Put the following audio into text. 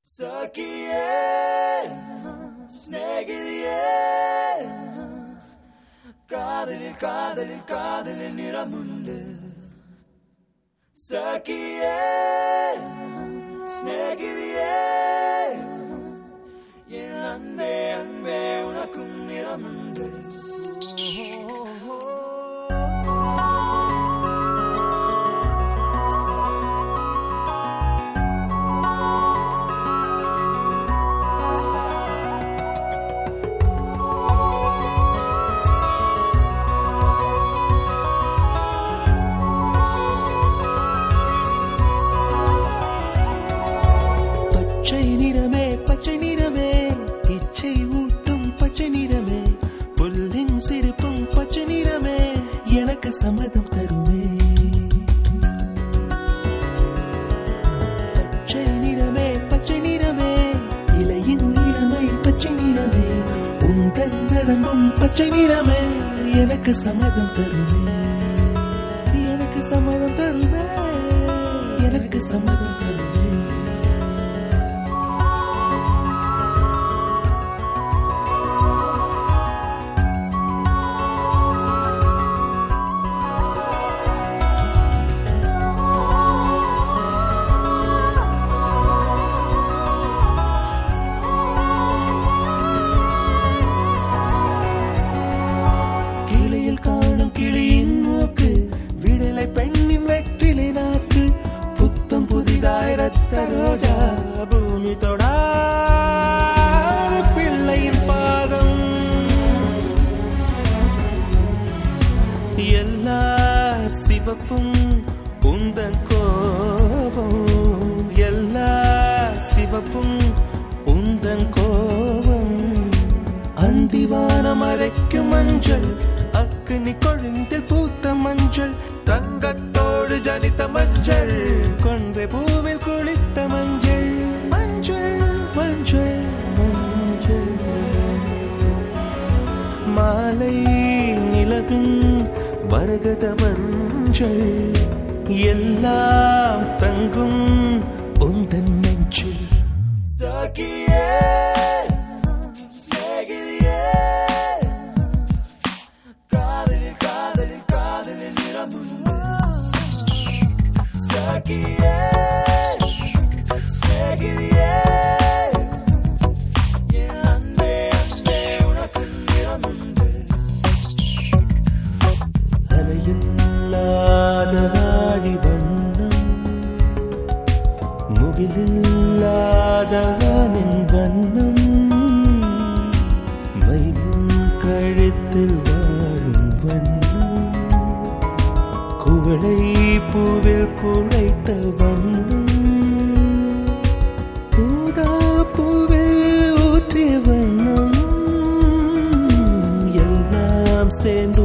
Sakiye, snegiliye, kadelil niramundu. Sakiye, snegiliye, yen anbe unakkum niramundu. பச்சை நிறமே இச்சை ஊட்டும் பச்சை நிறமே புல்லின் சிரிப்பும் பச்சை நிறமே எனக்கு சம்மதம் தருமே பச்சை நிறமே இலையின் இளமை பச்சை நிறமே உந்தன் நரம்பும் பச்சை நிறமே எனக்கு சம்மதம் தருமே எனக்கு சம்மதம் தருமே எனக்கு சம்மதம் தருமே கிளியின் மூக்கு விடலை பெண்ணின் வெற்றிலை நாக்கு புத்தம் புதிதாய் ரத்த ரோஜா பூமி தொடாத பிள்ளையின் பாதம் எல்லா சிவப்பும் உந்தன் கோபம் எல்லா சிவப்பும் உந்தன் கோபம் அந்திவானம் அரைக்கும் மஞ்சள் அக்னி கொழுந்தில் பூத்த மஞ்சள் தங்கத்தோடு ஜனித்த மஞ்சள் கொன்றை பூவில் குளித்த மஞ்சள் மஞ்சள் மஞ்சள் மஞ்சள் மாலை நிலவின் மரகத மஞ்சள் எல்லாம் தங்கும் உந்தன் நெஞ்சில் Sakiye, snegiliye, kadelil niramundu. Sakiye, snegiliye, yen anbe unakkum niramundu. அலையில்லாத வாடி வண்ணம் முகிலில்லாத வானின் வண்ணம் மயிலின் கழுத்தில் வாழும் வண்ணம் குவளை பூவில் குழைத்த வண்ணம் ஊதா பூவில் ஊற்றிய வண்ணம் எல்லாம் சேர்ந்து